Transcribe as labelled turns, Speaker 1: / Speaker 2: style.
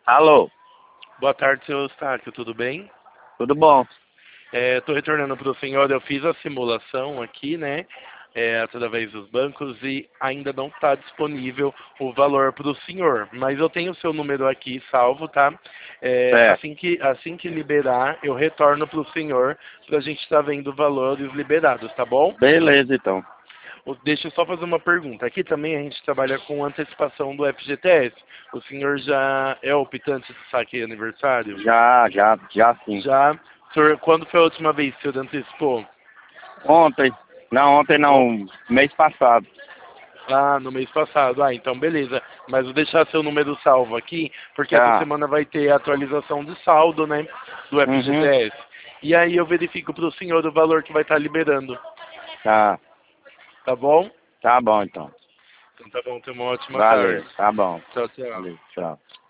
Speaker 1: Alô,
Speaker 2: Boa tarde, seu Eustáquio, tudo bem?
Speaker 1: tudo bom?
Speaker 2: Estou retornando para o senhor, eu fiz a simulação aqui, né, através dos bancos e ainda não está disponível o valor para o senhor, mas eu tenho o seu número aqui salvo, tá?
Speaker 1: Certo.
Speaker 2: Assim que liberar, eu retorno para o senhor para a gente estar vendo valores liberados, tá bom?
Speaker 1: Beleza, então.
Speaker 2: Deixa eu só fazer uma pergunta. Aqui também a gente trabalha com antecipação do FGTS. O senhor já é optante do saque aniversário?
Speaker 1: Já sim.
Speaker 2: Já. Senhor, quando foi a última vez que o senhor antecipou?
Speaker 1: Ontem. Não, ontem
Speaker 2: Ó,
Speaker 1: não. Mês passado.
Speaker 2: no mês passado. Então beleza. Mas vou deixar seu número salvo aqui, porque essa
Speaker 1: Tá.
Speaker 2: semana vai ter atualização de saldo, né? Do
Speaker 1: Uhum.
Speaker 2: FGTS. E aí eu verifico para o senhor o valor que vai estar liberando.
Speaker 1: Tá.
Speaker 2: Tá bom?
Speaker 1: Tá bom, então.
Speaker 2: Então tá bom, tenha uma ótima
Speaker 1: Valeu.
Speaker 2: tarde.
Speaker 1: Tá bom.
Speaker 2: Tchau, tchau.
Speaker 1: Valeu. Tchau.